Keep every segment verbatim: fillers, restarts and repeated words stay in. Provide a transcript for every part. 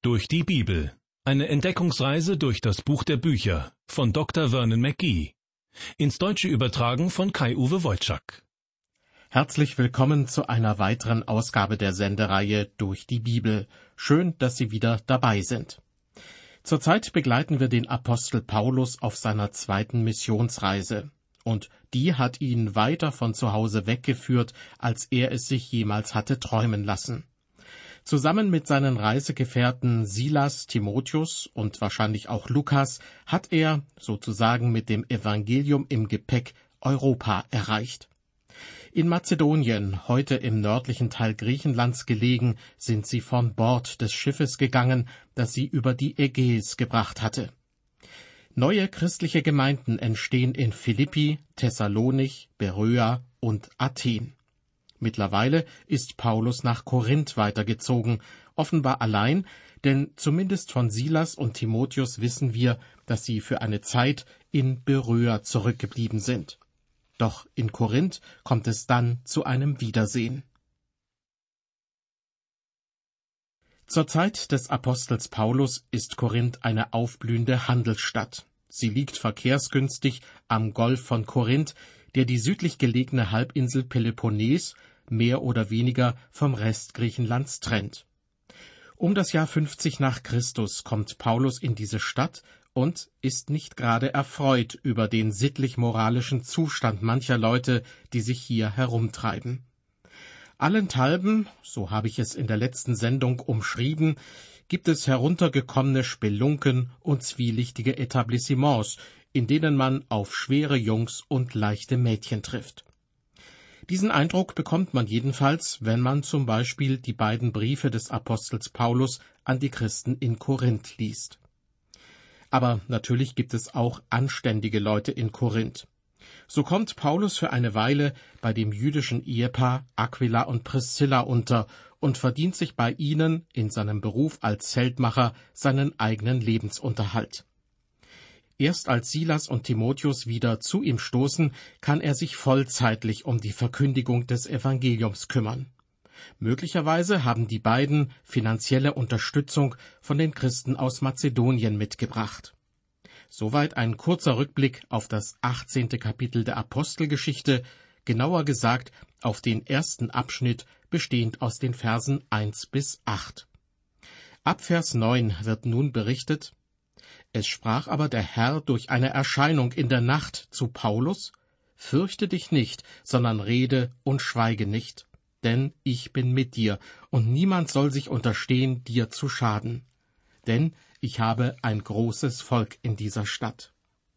Durch die Bibel. Eine Entdeckungsreise durch das Buch der Bücher von Doktor Vernon McGee. Ins Deutsche übertragen von Kai-Uwe Wojczak. Herzlich willkommen zu einer weiteren Ausgabe der Sendereihe Durch die Bibel. Schön, dass Sie wieder dabei sind. Zurzeit begleiten wir den Apostel Paulus auf seiner zweiten Missionsreise. Und die hat ihn weiter von zu Hause weggeführt, als er es sich jemals hatte träumen lassen. Zusammen mit seinen Reisegefährten Silas, Timotheus und wahrscheinlich auch Lukas hat er, sozusagen mit dem Evangelium im Gepäck, Europa erreicht. In Mazedonien, heute im nördlichen Teil Griechenlands gelegen, sind sie von Bord des Schiffes gegangen, das sie über die Ägäis gebracht hatte. Neue christliche Gemeinden entstehen in Philippi, Thessalonich, Beröa und Athen. Mittlerweile ist Paulus nach Korinth weitergezogen, offenbar allein, denn zumindest von Silas und Timotheus wissen wir, dass sie für eine Zeit in Beröa zurückgeblieben sind. Doch in Korinth kommt es dann zu einem Wiedersehen. Zur Zeit des Apostels Paulus ist Korinth eine aufblühende Handelsstadt. Sie liegt verkehrsgünstig am Golf von Korinth, der die südlich gelegene Halbinsel Peloponnes mehr oder weniger vom Rest Griechenlands trennt. Um das Jahr fünfzig nach Christus kommt Paulus in diese Stadt und ist nicht gerade erfreut über den sittlich-moralischen Zustand mancher Leute, die sich hier herumtreiben. Allenthalben, so habe ich es in der letzten Sendung umschrieben, gibt es heruntergekommene Spelunken und zwielichtige Etablissements, in denen man auf schwere Jungs und leichte Mädchen trifft. Diesen Eindruck bekommt man jedenfalls, wenn man zum Beispiel die beiden Briefe des Apostels Paulus an die Christen in Korinth liest. Aber natürlich gibt es auch anständige Leute in Korinth. So kommt Paulus für eine Weile bei dem jüdischen Ehepaar Aquila und Priscilla unter und verdient sich bei ihnen in seinem Beruf als Zeltmacher seinen eigenen Lebensunterhalt. Erst als Silas und Timotheus wieder zu ihm stoßen, kann er sich vollzeitlich um die Verkündigung des Evangeliums kümmern. Möglicherweise haben die beiden finanzielle Unterstützung von den Christen aus Mazedonien mitgebracht. Soweit ein kurzer Rückblick auf das achtzehnte Kapitel der Apostelgeschichte, genauer gesagt auf den ersten Abschnitt, bestehend aus den Versen eins bis acht. Ab Vers neun wird nun berichtet: Es sprach aber der Herr durch eine Erscheinung in der Nacht zu Paulus: Fürchte dich nicht, sondern rede und schweige nicht, denn ich bin mit dir, und niemand soll sich unterstehen, dir zu schaden. Denn ich habe ein großes Volk in dieser Stadt.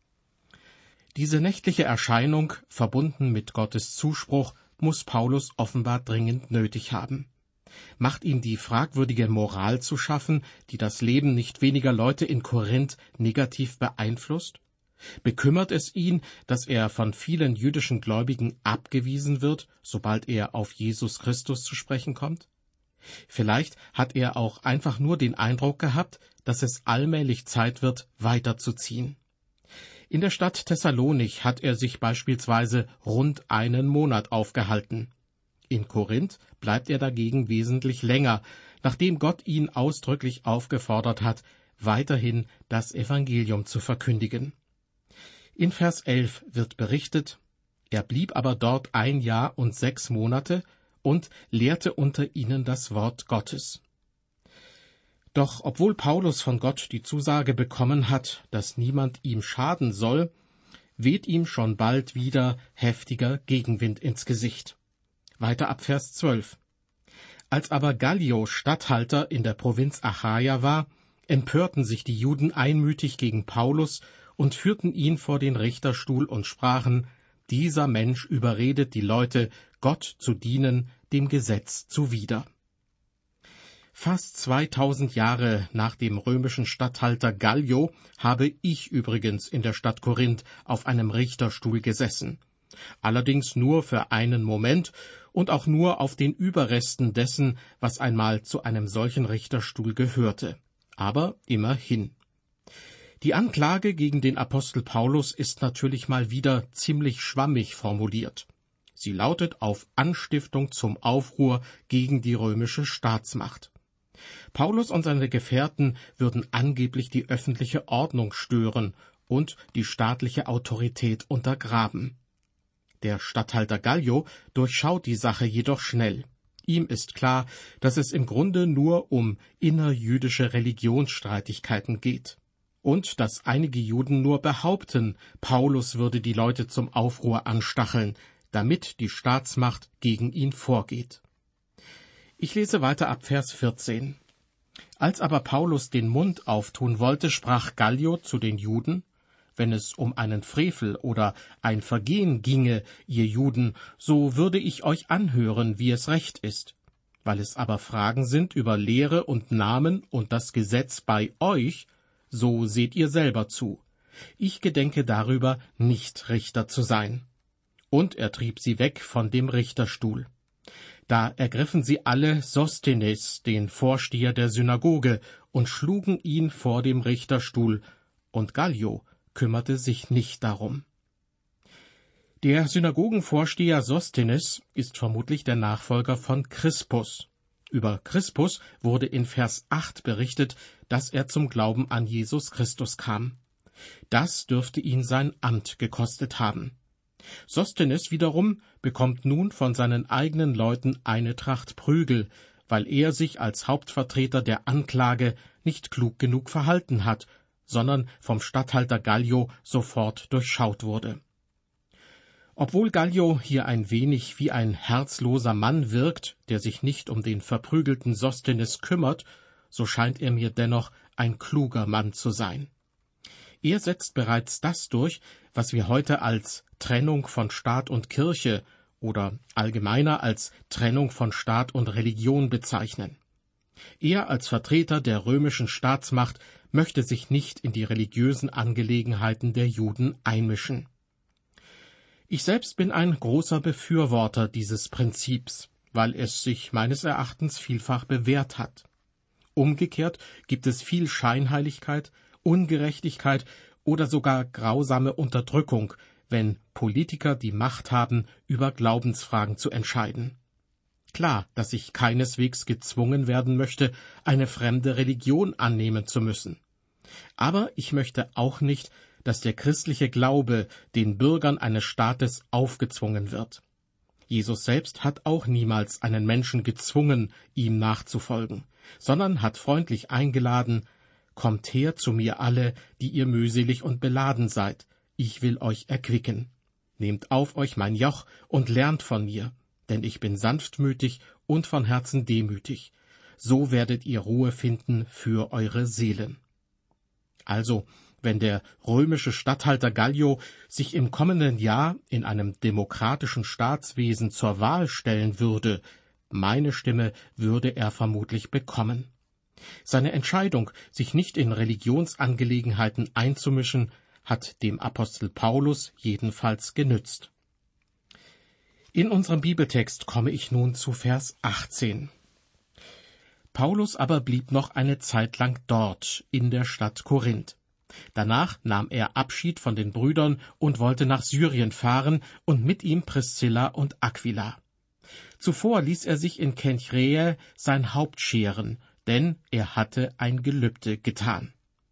Diese nächtliche Erscheinung, verbunden mit Gottes Zuspruch, muss Paulus offenbar dringend nötig haben. Macht ihm die fragwürdige Moral zu schaffen, die das Leben nicht weniger Leute in Korinth negativ beeinflusst? Bekümmert es ihn, dass er von vielen jüdischen Gläubigen abgewiesen wird, sobald er auf Jesus Christus zu sprechen kommt? Vielleicht hat er auch einfach nur den Eindruck gehabt, dass es allmählich Zeit wird, weiterzuziehen. In der Stadt Thessalonich hat er sich beispielsweise rund einen Monat aufgehalten. In Korinth bleibt er dagegen wesentlich länger, nachdem Gott ihn ausdrücklich aufgefordert hat, weiterhin das Evangelium zu verkündigen. In Vers elf wird berichtet: Er blieb aber dort ein Jahr und sechs Monate und lehrte unter ihnen das Wort Gottes. Doch obwohl Paulus von Gott die Zusage bekommen hat, dass niemand ihm schaden soll, weht ihm schon bald wieder heftiger Gegenwind ins Gesicht. Weiter ab Vers zwölf. Als aber Gallio Statthalter in der Provinz Achaia war, empörten sich die Juden einmütig gegen Paulus und führten ihn vor den Richterstuhl und sprachen: Dieser Mensch überredet die Leute, Gott zu dienen, dem Gesetz zuwider. Fast zweitausend Jahre nach dem römischen Statthalter Gallio habe ich übrigens in der Stadt Korinth auf einem Richterstuhl gesessen. Allerdings nur für einen Moment und auch nur auf den Überresten dessen, was einmal zu einem solchen Richterstuhl gehörte. Aber immerhin. Die Anklage gegen den Apostel Paulus ist natürlich mal wieder ziemlich schwammig formuliert. Sie lautet auf Anstiftung zum Aufruhr gegen die römische Staatsmacht. Paulus und seine Gefährten würden angeblich die öffentliche Ordnung stören und die staatliche Autorität untergraben. Der Statthalter Gallio durchschaut die Sache jedoch schnell. Ihm ist klar, dass es im Grunde nur um innerjüdische Religionsstreitigkeiten geht und dass einige Juden nur behaupten, Paulus würde die Leute zum Aufruhr anstacheln, damit die Staatsmacht gegen ihn vorgeht. Ich lese weiter ab Vers vierzehn. Als aber Paulus den Mund auftun wollte, sprach Gallio zu den Juden: Wenn es um einen Frevel oder ein Vergehen ginge, ihr Juden, so würde ich euch anhören, wie es recht ist. Weil es aber Fragen sind über Lehre und Namen und das Gesetz bei euch, so seht ihr selber zu. Ich gedenke darüber, nicht Richter zu sein. Und er trieb sie weg von dem Richterstuhl. Da ergriffen sie alle Sosthenes, den Vorsteher der Synagoge, und schlugen ihn vor dem Richterstuhl, und Gallio kümmerte sich nicht darum. Der Synagogenvorsteher Sosthenes ist vermutlich der Nachfolger von Crispus. Über Crispus wurde in Vers acht berichtet, dass er zum Glauben an Jesus Christus kam. Das dürfte ihn sein Amt gekostet haben. Sosthenes wiederum bekommt nun von seinen eigenen Leuten eine Tracht Prügel, weil er sich als Hauptvertreter der Anklage nicht klug genug verhalten hat, sondern vom Statthalter Gallio sofort durchschaut wurde. Obwohl Gallio hier ein wenig wie ein herzloser Mann wirkt, der sich nicht um den verprügelten Sosthenes kümmert, so scheint er mir dennoch ein kluger Mann zu sein. Er setzt bereits das durch, was wir heute als Trennung von Staat und Kirche oder allgemeiner als Trennung von Staat und Religion bezeichnen. Er als Vertreter der römischen Staatsmacht möchte sich nicht in die religiösen Angelegenheiten der Juden einmischen. Ich selbst bin ein großer Befürworter dieses Prinzips, weil es sich meines Erachtens vielfach bewährt hat. Umgekehrt gibt es viel Scheinheiligkeit, Ungerechtigkeit oder sogar grausame Unterdrückung, wenn Politiker die Macht haben, über Glaubensfragen zu entscheiden. Klar, dass ich keineswegs gezwungen werden möchte, eine fremde Religion annehmen zu müssen. Aber ich möchte auch nicht, dass der christliche Glaube den Bürgern eines Staates aufgezwungen wird. Jesus selbst hat auch niemals einen Menschen gezwungen, ihm nachzufolgen, sondern hat freundlich eingeladen: Kommt her zu mir alle, die ihr mühselig und beladen seid, ich will euch erquicken. Nehmt auf euch mein Joch und lernt von mir, denn ich bin sanftmütig und von Herzen demütig. So werdet ihr Ruhe finden für eure Seelen. Also, wenn der römische Statthalter Gallio sich im kommenden Jahr in einem demokratischen Staatswesen zur Wahl stellen würde, meine Stimme würde er vermutlich bekommen. Seine Entscheidung, sich nicht in Religionsangelegenheiten einzumischen, hat dem Apostel Paulus jedenfalls genützt. In unserem Bibeltext komme ich nun zu Vers achtzehn. Paulus aber blieb noch eine Zeit lang dort, in der Stadt Korinth. Danach nahm er Abschied von den Brüdern und wollte nach Syrien fahren und mit ihm Priscilla und Aquila. Zuvor ließ er sich in Kenchreä sein Haupt scheren, denn er hatte ein Gelübde getan.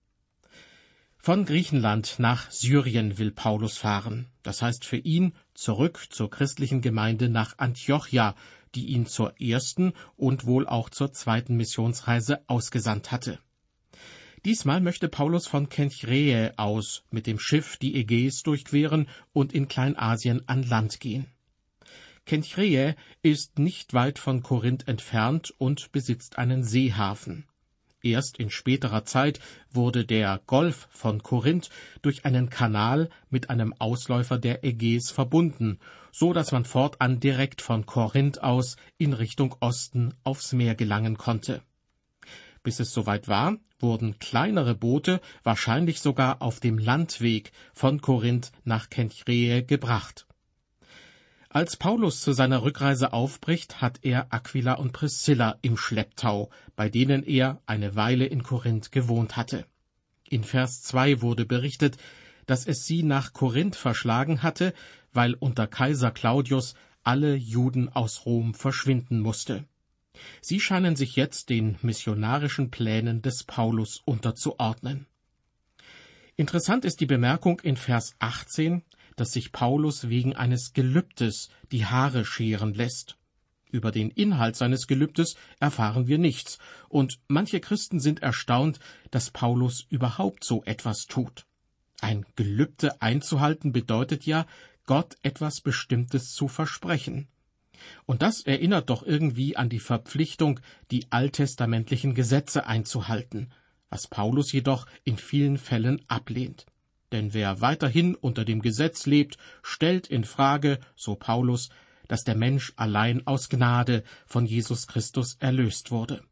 Von Griechenland nach Syrien will Paulus fahren, das heißt für ihn zurück zur christlichen Gemeinde nach Antiochia, die ihn zur ersten und wohl auch zur zweiten Missionsreise ausgesandt hatte. Diesmal möchte Paulus von Kenchreä aus mit dem Schiff die Ägäis durchqueren und in Kleinasien an Land gehen. Kenchreä ist nicht weit von Korinth entfernt und besitzt einen Seehafen. Erst in späterer Zeit wurde der Golf von Korinth durch einen Kanal mit einem Ausläufer der Ägäis verbunden, so dass man fortan direkt von Korinth aus in Richtung Osten aufs Meer gelangen konnte. Bis es soweit war, wurden kleinere Boote wahrscheinlich sogar auf dem Landweg von Korinth nach Kenchreä gebracht. Als Paulus zu seiner Rückreise aufbricht, hat er Aquila und Priscilla im Schlepptau, bei denen er eine Weile in Korinth gewohnt hatte. In Vers zwei wurde berichtet, dass es sie nach Korinth verschlagen hatte, weil unter Kaiser Claudius alle Juden aus Rom verschwinden musste. Sie scheinen sich jetzt den missionarischen Plänen des Paulus unterzuordnen. Interessant ist die Bemerkung in Vers achtzehn, dass sich Paulus wegen eines Gelübdes die Haare scheren lässt. Über den Inhalt seines Gelübdes erfahren wir nichts, und manche Christen sind erstaunt, dass Paulus überhaupt so etwas tut. Ein Gelübde einzuhalten bedeutet ja, Gott etwas Bestimmtes zu versprechen. Und das erinnert doch irgendwie an die Verpflichtung, die alttestamentlichen Gesetze einzuhalten, was Paulus jedoch in vielen Fällen ablehnt. Denn wer weiterhin unter dem Gesetz lebt, stellt in Frage, so Paulus, dass der Mensch allein aus Gnade von Jesus Christus erlöst wurde.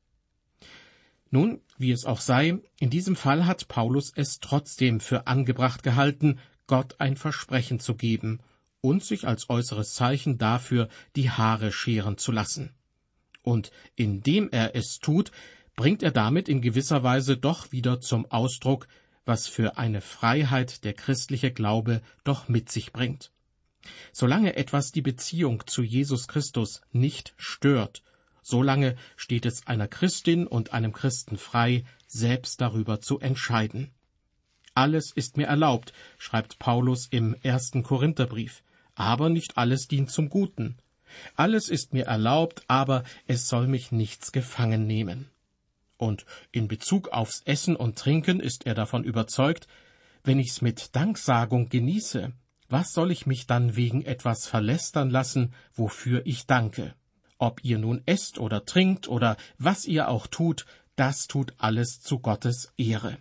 Nun, wie es auch sei, in diesem Fall hat Paulus es trotzdem für angebracht gehalten, Gott ein Versprechen zu geben und sich als äußeres Zeichen dafür die Haare scheren zu lassen. Und indem er es tut, bringt er damit in gewisser Weise doch wieder zum Ausdruck, was für eine Freiheit der christliche Glaube doch mit sich bringt. Solange etwas die Beziehung zu Jesus Christus nicht stört, solange steht es einer Christin und einem Christen frei, selbst darüber zu entscheiden. Alles ist mir erlaubt, schreibt Paulus im ersten Korintherbrief, aber nicht alles dient zum Guten. Alles ist mir erlaubt, aber es soll mich nichts gefangen nehmen. Und in Bezug aufs Essen und Trinken ist er davon überzeugt, wenn ich's mit Danksagung genieße, was soll ich mich dann wegen etwas verlästern lassen, wofür ich danke? Ob ihr nun esst oder trinkt oder was ihr auch tut, das tut alles zu Gottes Ehre.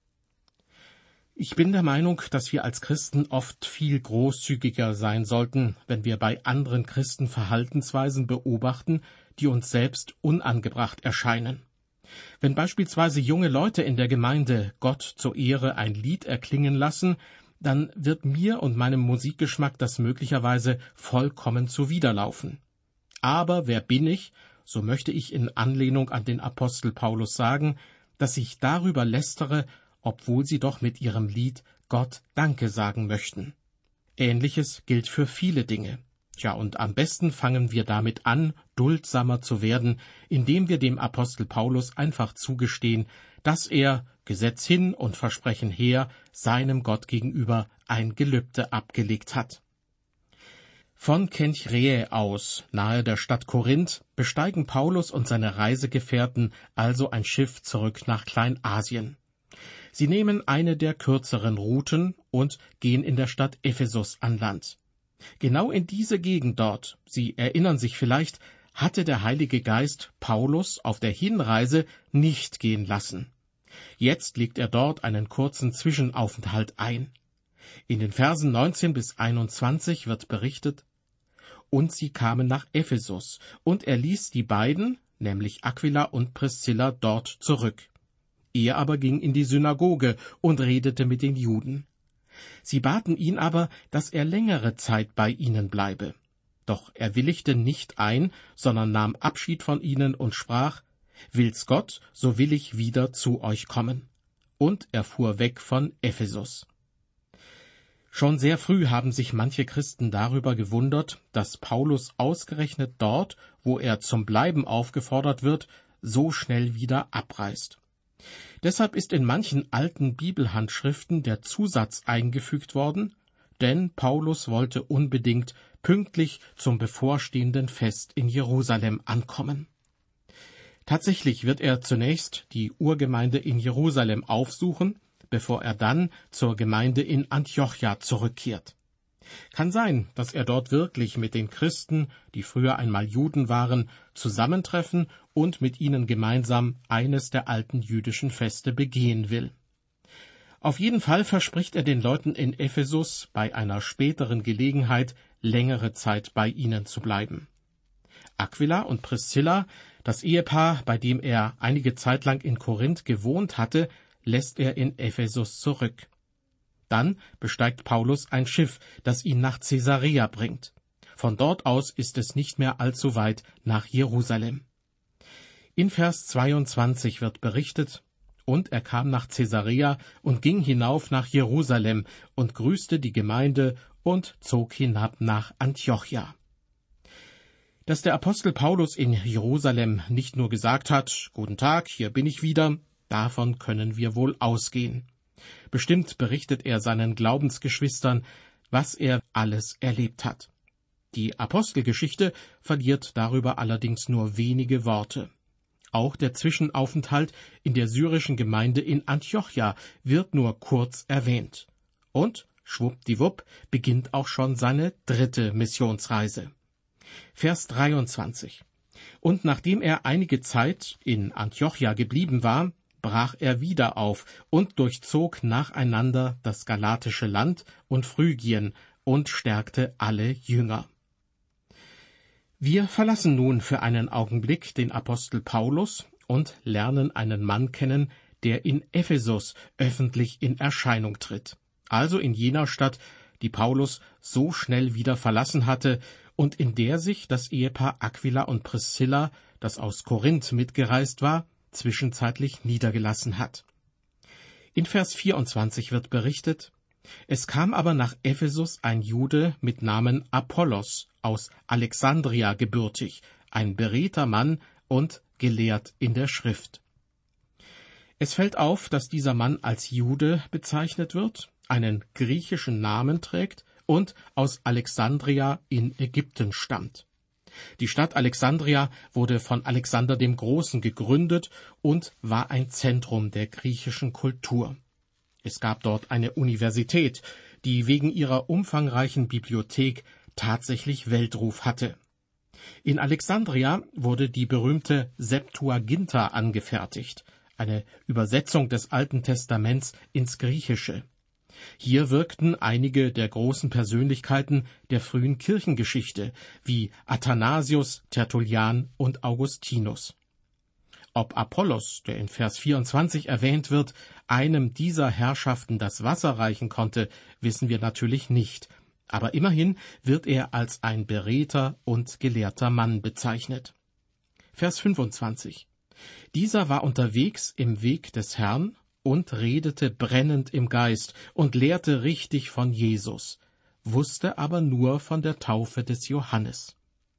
Ich bin der Meinung, dass wir als Christen oft viel großzügiger sein sollten, wenn wir bei anderen Christen Verhaltensweisen beobachten, die uns selbst unangebracht erscheinen. Wenn beispielsweise junge Leute in der Gemeinde Gott zur Ehre ein Lied erklingen lassen, dann wird mir und meinem Musikgeschmack das möglicherweise vollkommen zuwiderlaufen. Aber wer bin ich, so möchte ich in Anlehnung an den Apostel Paulus sagen, dass ich darüber lästere, obwohl sie doch mit ihrem Lied Gott Danke sagen möchten. Ähnliches gilt für viele Dinge. Tja, und am besten fangen wir damit an, duldsamer zu werden, indem wir dem Apostel Paulus einfach zugestehen, dass er, Gesetz hin und Versprechen her, seinem Gott gegenüber ein Gelübde abgelegt hat. Von Kenchreä aus, nahe der Stadt Korinth, besteigen Paulus und seine Reisegefährten also ein Schiff zurück nach Kleinasien. Sie nehmen eine der kürzeren Routen und gehen in der Stadt Ephesus an Land. Genau in diese Gegend dort, Sie erinnern sich vielleicht, hatte der Heilige Geist Paulus auf der Hinreise nicht gehen lassen. Jetzt legt er dort einen kurzen Zwischenaufenthalt ein. In den Versen neunzehn bis einundzwanzig wird berichtet: Und sie kamen nach Ephesus, und er ließ die beiden, nämlich Aquila und Priscilla, dort zurück. Er aber ging in die Synagoge und redete mit den Juden. Sie baten ihn aber, dass er längere Zeit bei ihnen bleibe. Doch er willigte nicht ein, sondern nahm Abschied von ihnen und sprach: Will's Gott, so will ich wieder zu euch kommen. Und er fuhr weg von Ephesus. Schon sehr früh haben sich manche Christen darüber gewundert, dass Paulus ausgerechnet dort, wo er zum Bleiben aufgefordert wird, so schnell wieder abreist. Deshalb ist in manchen alten Bibelhandschriften der Zusatz eingefügt worden, denn Paulus wollte unbedingt pünktlich zum bevorstehenden Fest in Jerusalem ankommen. Tatsächlich wird er zunächst die Urgemeinde in Jerusalem aufsuchen, bevor er dann zur Gemeinde in Antiochia zurückkehrt. Kann sein, dass er dort wirklich mit den Christen, die früher einmal Juden waren, zusammentreffen und mit ihnen gemeinsam eines der alten jüdischen Feste begehen will. Auf jeden Fall verspricht er den Leuten in Ephesus, bei einer späteren Gelegenheit längere Zeit bei ihnen zu bleiben. Aquila und Priscilla, das Ehepaar, bei dem er einige Zeit lang in Korinth gewohnt hatte, lässt er in Ephesus zurück. Dann besteigt Paulus ein Schiff, das ihn nach Caesarea bringt. Von dort aus ist es nicht mehr allzu weit nach Jerusalem. In Vers zweiundzwanzig wird berichtet: Und er kam nach Caesarea und ging hinauf nach Jerusalem und grüßte die Gemeinde und zog hinab nach Antiochia. Dass der Apostel Paulus in Jerusalem nicht nur gesagt hat, »Guten Tag, hier bin ich wieder«, davon können wir wohl ausgehen. Bestimmt berichtet er seinen Glaubensgeschwistern, was er alles erlebt hat. Die Apostelgeschichte verliert darüber allerdings nur wenige Worte. Auch der Zwischenaufenthalt in der syrischen Gemeinde in Antiochia wird nur kurz erwähnt. Und schwuppdiwupp beginnt auch schon seine dritte Missionsreise. Vers dreiundzwanzig. Und nachdem er einige Zeit in Antiochia geblieben war, brach er wieder auf und durchzog nacheinander das galatische Land und Phrygien und stärkte alle Jünger. Wir verlassen nun für einen Augenblick den Apostel Paulus und lernen einen Mann kennen, der in Ephesus öffentlich in Erscheinung tritt, also in jener Stadt, die Paulus so schnell wieder verlassen hatte und in der sich das Ehepaar Aquila und Priscilla, das aus Korinth mitgereist war, zwischenzeitlich niedergelassen hat. In Vers vierundzwanzig wird berichtet: Es kam aber nach Ephesus ein Jude mit Namen Apollos aus Alexandria gebürtig, ein beredter Mann und gelehrt in der Schrift. Es fällt auf, dass dieser Mann als Jude bezeichnet wird, einen griechischen Namen trägt und aus Alexandria in Ägypten stammt. Die Stadt Alexandria wurde von Alexander dem Großen gegründet und war ein Zentrum der griechischen Kultur. Es gab dort eine Universität, die wegen ihrer umfangreichen Bibliothek tatsächlich Weltruf hatte. In Alexandria wurde die berühmte Septuaginta angefertigt, eine Übersetzung des Alten Testaments ins Griechische. Hier wirkten einige der großen Persönlichkeiten der frühen Kirchengeschichte, wie Athanasius, Tertullian und Augustinus. Ob Apollos, der in Vers vierundzwanzig erwähnt wird, einem dieser Herrschaften das Wasser reichen konnte, wissen wir natürlich nicht, aber immerhin wird er als ein beredter und gelehrter Mann bezeichnet. Vers fünfundzwanzig. Dieser war unterwegs im Weg des Herrn und redete brennend im Geist und lehrte richtig von Jesus, wusste aber nur von der Taufe des Johannes.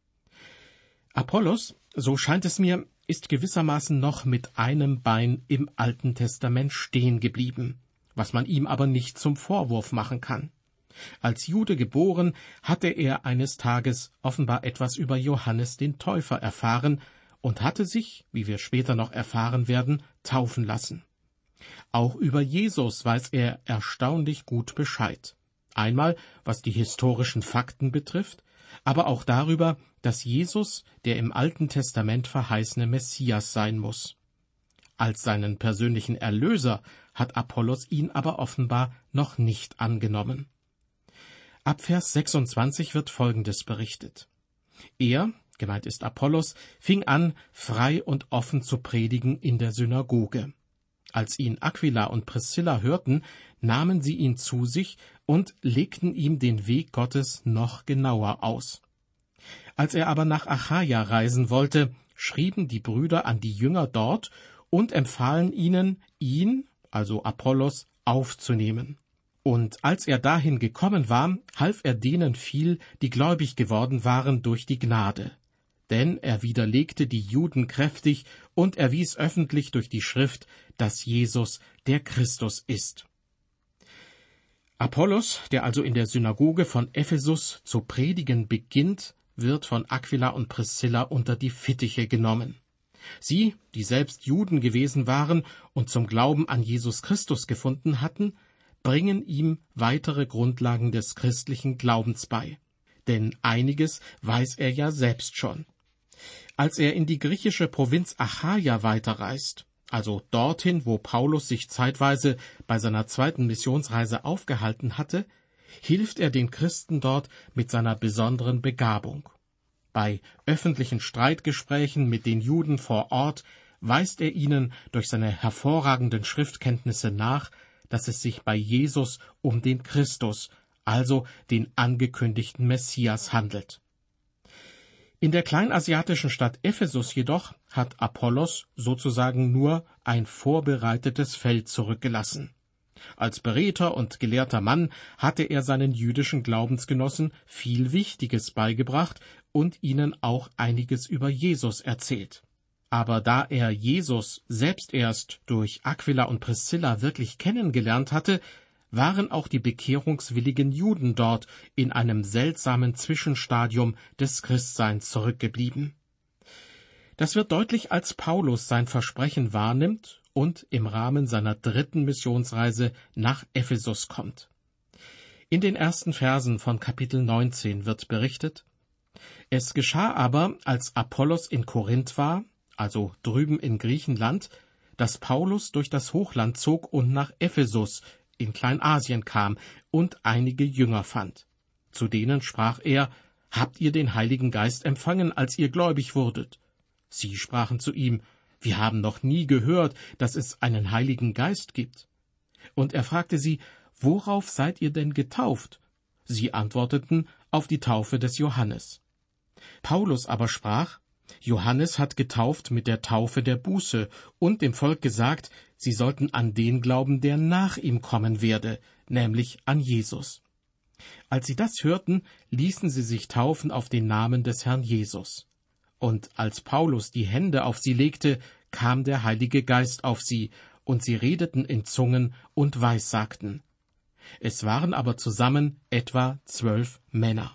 Apollos, so scheint es mir, ist gewissermaßen noch mit einem Bein im Alten Testament stehen geblieben, was man ihm aber nicht zum Vorwurf machen kann. Als Jude geboren, hatte er eines Tages offenbar etwas über Johannes den Täufer erfahren und hatte sich, wie wir später noch erfahren werden, taufen lassen. Auch über Jesus weiß er erstaunlich gut Bescheid. Einmal, was die historischen Fakten betrifft, aber auch darüber, dass Jesus der im Alten Testament verheißene Messias sein muss. Als seinen persönlichen Erlöser hat Apollos ihn aber offenbar noch nicht angenommen. Ab Vers sechsundzwanzig wird Folgendes berichtet. Er, gemeint ist Apollos, fing an, frei und offen zu predigen in der Synagoge. Als ihn Aquila und Priscilla hörten, nahmen sie ihn zu sich und legten ihm den Weg Gottes noch genauer aus. Als er aber nach Achaia reisen wollte, schrieben die Brüder an die Jünger dort und empfahlen ihnen, ihn, also Apollos, aufzunehmen. Und als er dahin gekommen war, half er denen viel, die gläubig geworden waren durch die Gnade. Denn er widerlegte die Juden kräftig und erwies öffentlich durch die Schrift, dass Jesus der Christus ist. Apollos, der also in der Synagoge von Ephesus zu predigen beginnt, wird von Aquila und Priscilla unter die Fittiche genommen. Sie, die selbst Juden gewesen waren und zum Glauben an Jesus Christus gefunden hatten, bringen ihm weitere Grundlagen des christlichen Glaubens bei. Denn einiges weiß er ja selbst schon. Als er in die griechische Provinz Achaia weiterreist, also dorthin, wo Paulus sich zeitweise bei seiner zweiten Missionsreise aufgehalten hatte, hilft er den Christen dort mit seiner besonderen Begabung. Bei öffentlichen Streitgesprächen mit den Juden vor Ort weist er ihnen durch seine hervorragenden Schriftkenntnisse nach, dass es sich bei Jesus um den Christus, also den angekündigten Messias, handelt. In der kleinasiatischen Stadt Ephesus jedoch hat Apollos sozusagen nur ein vorbereitetes Feld zurückgelassen. Als beredter und gelehrter Mann hatte er seinen jüdischen Glaubensgenossen viel Wichtiges beigebracht und ihnen auch einiges über Jesus erzählt. Aber da er Jesus selbst erst durch Aquila und Priscilla wirklich kennengelernt hatte, waren auch die bekehrungswilligen Juden dort in einem seltsamen Zwischenstadium des Christseins zurückgeblieben. Das wird deutlich, als Paulus sein Versprechen wahrnimmt und im Rahmen seiner dritten Missionsreise nach Ephesus kommt. In den ersten Versen von Kapitel neunzehn wird berichtet: Es geschah aber, als Apollos in Korinth war, also drüben in Griechenland, dass Paulus durch das Hochland zog und nach Ephesus in Kleinasien kam und einige Jünger fand. Zu denen sprach er: Habt ihr den Heiligen Geist empfangen, als ihr gläubig wurdet? Sie sprachen zu ihm: Wir haben noch nie gehört, dass es einen Heiligen Geist gibt. Und er fragte sie: Worauf seid ihr denn getauft? Sie antworteten: Auf die Taufe des Johannes. Paulus aber sprach: Johannes hat getauft mit der Taufe der Buße und dem Volk gesagt, sie sollten an den glauben, der nach ihm kommen werde, nämlich an Jesus. Als sie das hörten, ließen sie sich taufen auf den Namen des Herrn Jesus. Und als Paulus die Hände auf sie legte, kam der Heilige Geist auf sie, und sie redeten in Zungen und weissagten. Es waren aber zusammen etwa zwölf Männer.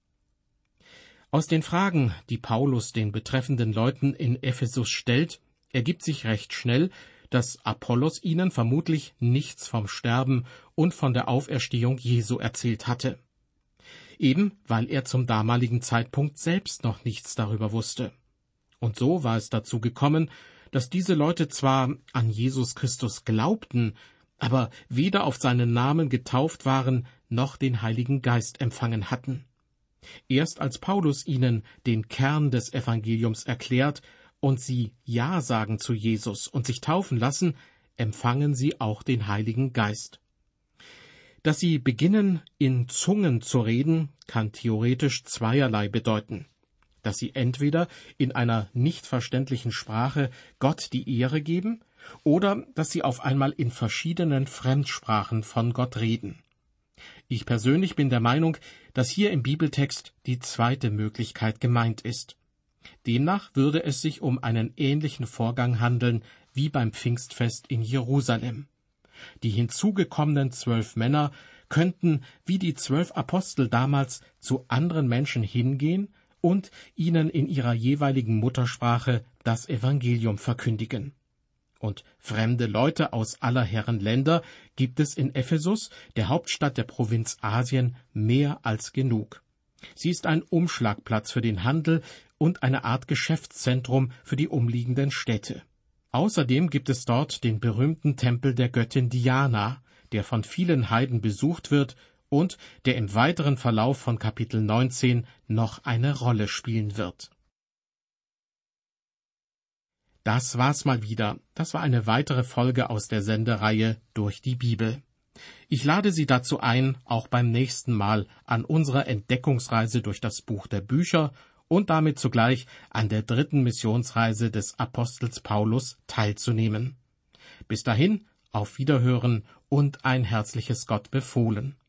Aus den Fragen, die Paulus den betreffenden Leuten in Ephesus stellt, ergibt sich recht schnell, dass Apollos ihnen vermutlich nichts vom Sterben und von der Auferstehung Jesu erzählt hatte. Eben weil er zum damaligen Zeitpunkt selbst noch nichts darüber wusste. Und so war es dazu gekommen, dass diese Leute zwar an Jesus Christus glaubten, aber weder auf seinen Namen getauft waren, noch den Heiligen Geist empfangen hatten. Erst als Paulus ihnen den Kern des Evangeliums erklärt und sie Ja sagen zu Jesus und sich taufen lassen, empfangen sie auch den Heiligen Geist. Dass sie beginnen, in Zungen zu reden, kann theoretisch zweierlei bedeuten. Dass sie entweder in einer nicht verständlichen Sprache Gott die Ehre geben, oder dass sie auf einmal in verschiedenen Fremdsprachen von Gott reden. Ich persönlich bin der Meinung, dass hier im Bibeltext die zweite Möglichkeit gemeint ist. Demnach würde es sich um einen ähnlichen Vorgang handeln wie beim Pfingstfest in Jerusalem. Die hinzugekommenen zwölf Männer könnten wie die zwölf Apostel damals zu anderen Menschen hingehen und ihnen in ihrer jeweiligen Muttersprache das Evangelium verkündigen. Und fremde Leute aus aller Herren Länder gibt es in Ephesus, der Hauptstadt der Provinz Asien, mehr als genug. Sie ist ein Umschlagplatz für den Handel und eine Art Geschäftszentrum für die umliegenden Städte. Außerdem gibt es dort den berühmten Tempel der Göttin Diana, der von vielen Heiden besucht wird und der im weiteren Verlauf von Kapitel neunzehn noch eine Rolle spielen wird. Das war's mal wieder. Das war eine weitere Folge aus der Sendereihe Durch die Bibel. Ich lade Sie dazu ein, auch beim nächsten Mal an unserer Entdeckungsreise durch das Buch der Bücher und damit zugleich an der dritten Missionsreise des Apostels Paulus teilzunehmen. Bis dahin, auf Wiederhören und ein herzliches Gott befohlen.